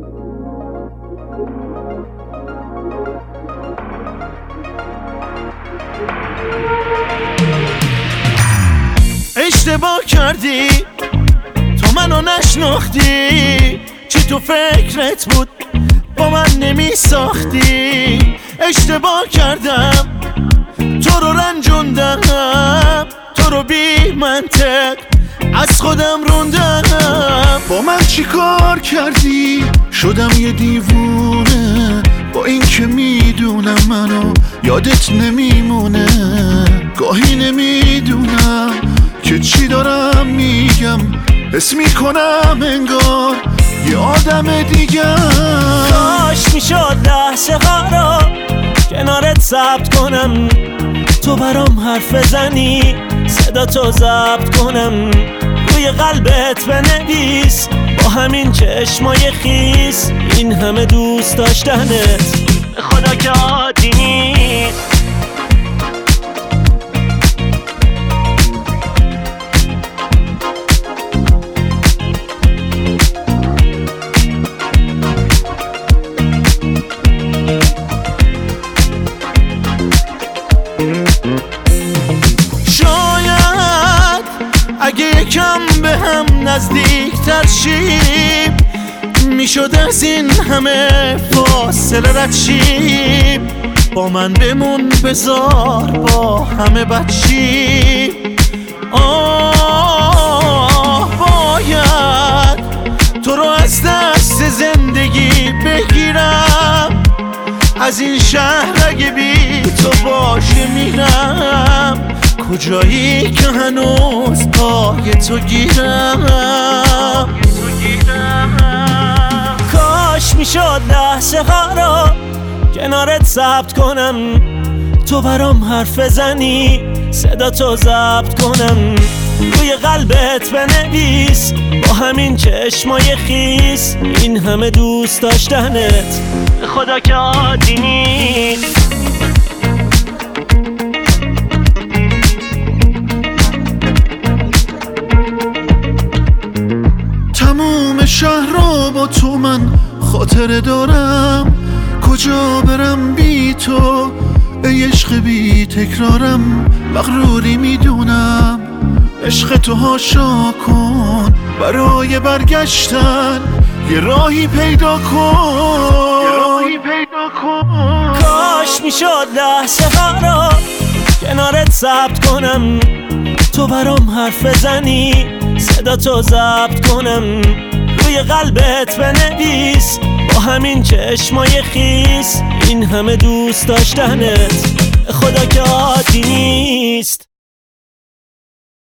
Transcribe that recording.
اشتباه کردی، تو منو نشناختی، چی تو فکرت بود با من نمی ساختی. اشتباه کردم، تو رو رنجوندم، تو رو بی منطق از خودم روندم. با من چی کار کردی؟ شدم یه دیوونه، با این که میدونم منو یادت نمیمونه. گاهی نمیدونم که چی دارم میگم، حس میکنم انگار یه آدم دیگم. کاش میشد لحظه ها کنارت ثبت کنم، تو برام حرف بزنی صدا تو ضبط کنم، روی قلبت بنویس با همین چشمای خیس این همه دوست داشتنت خدا که عادی نیست. شاید اگه یکم به هم نزدیک‌تر شیم میشد از این همه فاصله رد شیم. با من بمون بذار با همه بد شیم. باید تو رو از دست زندگی بگیرم، از این شهر اگه بی تو باشه میرم. کجایی که هنوز پای تو گیرم. کاش میشد لحظه ها را کنارت ثبت کنم، تو برام حرف بزنی صدا تو ضبط کنم، روی قلبت بنویس با همین چشمای خیس این همه دوست داشتنت خدا که عادی نیست. تموم شهر رو با تو من خاطره دارم، کجا برم بی تو ای عشق بی تکرارم. مغروری میدونم عشق تو هاشا کن، برای برگشتن یه راهی پیدا کن. کاش میشد لحظه ها را کنارت ثبت کنم، تو برام حرف بزنی صدا تو ضبط کنم، روی قلبت بنویس با همین چشمای خیس این همه دوست داشتنت خدا که عادی